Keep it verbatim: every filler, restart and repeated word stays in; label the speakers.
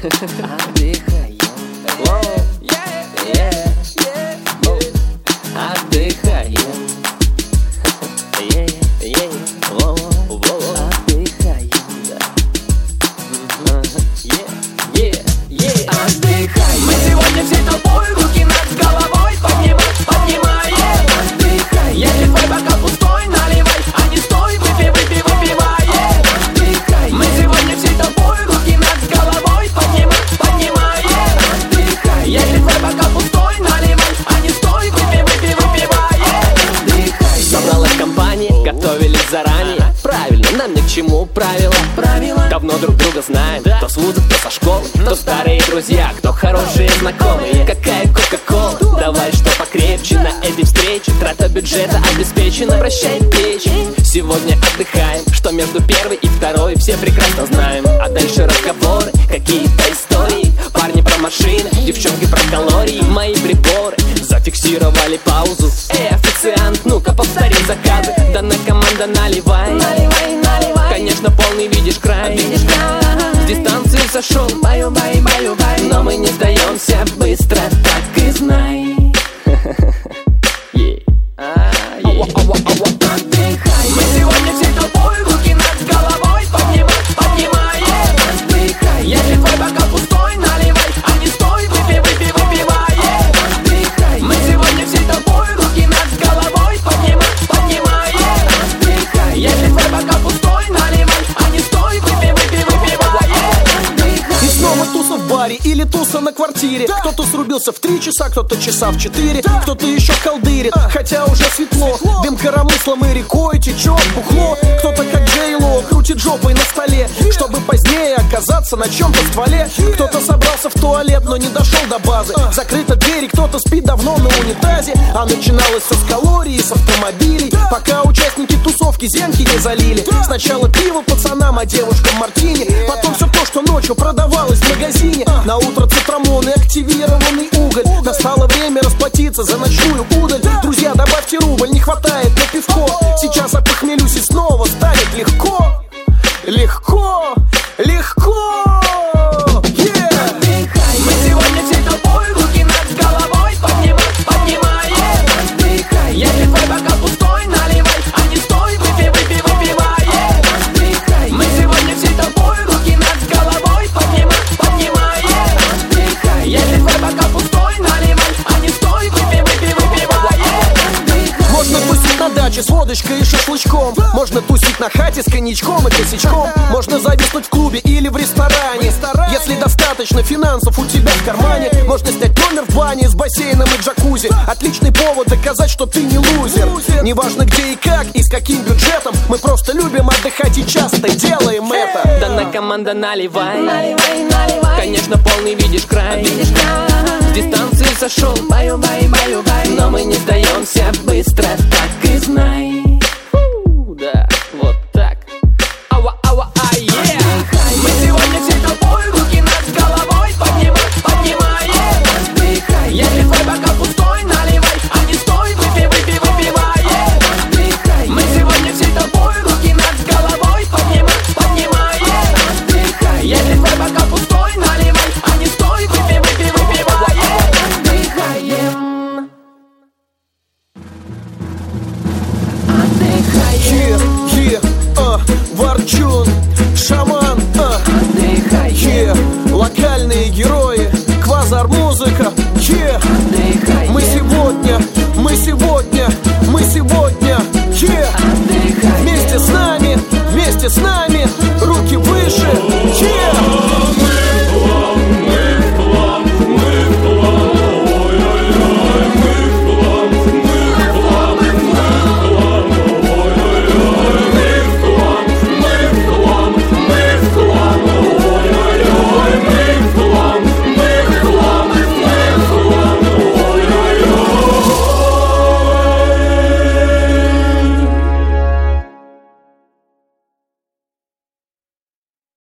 Speaker 1: Отдыхаем. Воу. Yeah, yeah. Отдыхаем. Yeah, yeah. Воу, воу. Отдыхаем. Yeah, yeah, yeah. Отдыхаем.
Speaker 2: Мы сегодня всей толпой руки над головой поднимать, поднимаем.
Speaker 1: Отдыхаем.
Speaker 2: Если твой бокал пустой, наливай, а не стой, выпей, выпей, выпиваем.
Speaker 1: Отдыхаем.
Speaker 2: Мы сегодня всей толпой руки над головой поднимать, поднимаем.
Speaker 1: Отдыхаем.
Speaker 2: Если твой бокал пустой, наливай, а не стой, выпей, выпей, выпиваем.
Speaker 1: Отдыхаем.
Speaker 3: Собралась компания, готовились заранее. Правильно, нам ни к чему правила.
Speaker 2: Правила.
Speaker 3: Давно друг друга знаем, кто с вуза, кто со школы, кто старые друзья, кто хорошие знакомые. Какая кока-кола, давай что покрепче. На этой встрече трата бюджета обеспечена. Прощай плечи, сегодня отдыхаем. Что между первой и второй все прекрасно знаем. А дальше разговоры, какие-то истории. Парни про машины, девчонки про калории. Мои приборы зафиксировали паузу. Эй, официант, ну-ка повтори заказы. Данная команда наливай,
Speaker 2: Наливай, наливай.
Speaker 3: конечно, полный видишь край.
Speaker 2: Видишь край.
Speaker 3: С дистанции сошел,
Speaker 2: Баю, бай, баю, бай.
Speaker 3: но мы не сдаемся быстро, так и знай. Yeah. А, yeah.
Speaker 2: Отдыхаем. Мы сегодня всей толпой руки над головой поднимать, поднимаем.
Speaker 1: Отдыхаем.
Speaker 2: Если твой бокал пустой, наливай, а не стой, выпей, выпей, выпиваем.
Speaker 1: Отдыхаем.
Speaker 2: Мы сегодня всей толпой руки над головой поднимать, поднимаем.
Speaker 1: Отдыхаем.
Speaker 2: Если твой бокал пустой, наливай, а не стой, выпей, выпей, выпиваем.
Speaker 4: И снова туса в баре или туса на квартире. Кто-то срубился в три часа, кто-то часа в четыре, кто-то еще колдырит, хотя уже светло. Дым коромыслом и рекой течет бухло. Кто-то как Джейло крутит жопой на столе, чтобы позднее оказаться на чем-то в стволе. Кто-то собрался в туалет, но не дошел до базы. Закрыта дверь, и кто-то спит давно на унитазе. А начиналось все с калорий, с автомобилей, пока участники тусовки зенки не залили. Сначала пиво пацанам, а девушкам мартини. Потом все то, что ночью продавалось в магазине. На утро цитрамон и активированный уголь. Настало время расплатиться за ночную удаль. Друзья, добавьте рубль, не хватает на пивко. Сейчас опохмелюсь и снова станет легко. Легко, легко. Yeah.
Speaker 2: Мы сегодня всей толпой руки над головой поднимать, поднимаем.
Speaker 1: Отдыхаем.
Speaker 2: Если твой бокал пустой, наливай, а не стой, выпей, выпей, выпиваем.
Speaker 1: Отдыхаем.
Speaker 2: Мы сегодня всей толпой руки над головой поднимать, поднимаем.
Speaker 1: Отдыхаем.
Speaker 2: Если твой бокал пустой, наливай, а не стой, выпей, выпей, выпиваем.
Speaker 4: Можно тусить на даче с водочкой и шашлычком. Можно тусить на хате с коньячком и косячком. Можно зависнуть в клубе или в ресторане. Если достаточно финансов у тебя в кармане, можно снять номер в бане с бассейном и джакузи. Отличный повод доказать, что ты не лузер. Неважно где и как, и с каким бюджетом. Мы просто любим отдыхать и часто делаем это.
Speaker 3: Данная команда наливай,
Speaker 2: Наливай, наливай.
Speaker 3: конечно, полный видишь край.
Speaker 2: Видишь край.
Speaker 3: С дистанции сошел,
Speaker 2: Баю, бай, баю, бай.
Speaker 3: но мы не сдаемся быстро, так и знай. Фу, да, вот так. Ауа, ауа, а, yeah.
Speaker 2: Мы сегодня всей толпой руки над головой поднимать, поднимаем.
Speaker 1: Отдыхаем.
Speaker 2: Если твой бокал пустой, наливай, а не стой, выпей, выпей, выпиваем.
Speaker 1: Отдыхаем.
Speaker 2: Мы сегодня всей толпой руки над головой поднимать, поднимаем.
Speaker 1: Отдыхаем.
Speaker 2: Если твой бокал пустой, наливай, а не стой, выпей, выпей, выпиваем.
Speaker 1: Отдыхаем.
Speaker 4: Yeah, yeah, uh, Ворчун, шаман.